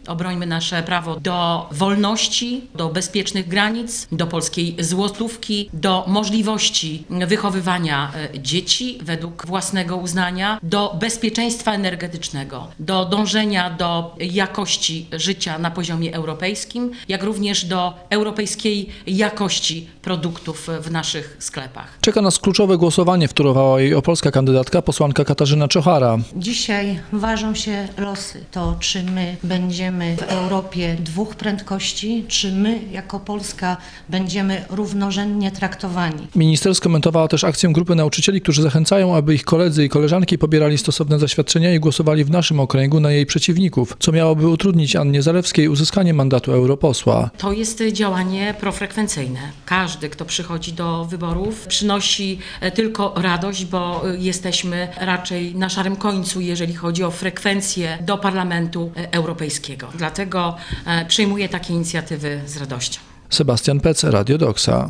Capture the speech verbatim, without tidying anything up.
Obrońmy nasze prawo do wolności, do bezpiecznych granic, do polskiej złotówki, do możliwości wychowywania dzieci według własnego uznania, do bezpieczeństwa energetycznego, do dążenia do jakości życia na poziomie europejskim, jak również do europejskiej jakości produktów w naszych sklepach. Czeka nas kluczowe głosowanie, wtórowała jej opolska kandydatka, posłanka Katarzyna Czochara. Dzisiaj ważą się losy. To, czy my będziemy w Europie dwóch prędkości, czy my jako Polska będziemy równorzędnie traktowani. Minister skomentowała też akcję grupy nauczycieli, którzy zachęcają, aby ich koledzy i koleżanki pobierali stosowne zaświadczenia i głosowali w naszym okręgu na jej przeciwników, co miałoby utrudnić Annie Zalewskiej uzyskanie mandatu europosła. To jest działanie profrekwencyjne. Każdy, kto przychodzi do wyborów, przynosi tylko radość, bo jesteśmy raczej na szarym końcu, jeżeli chodzi o frekwencję do Parlamentu Europejskiego. Dlatego przyjmuję takie inicjatywy z radością. Sebastian Pec, Radio Doxa.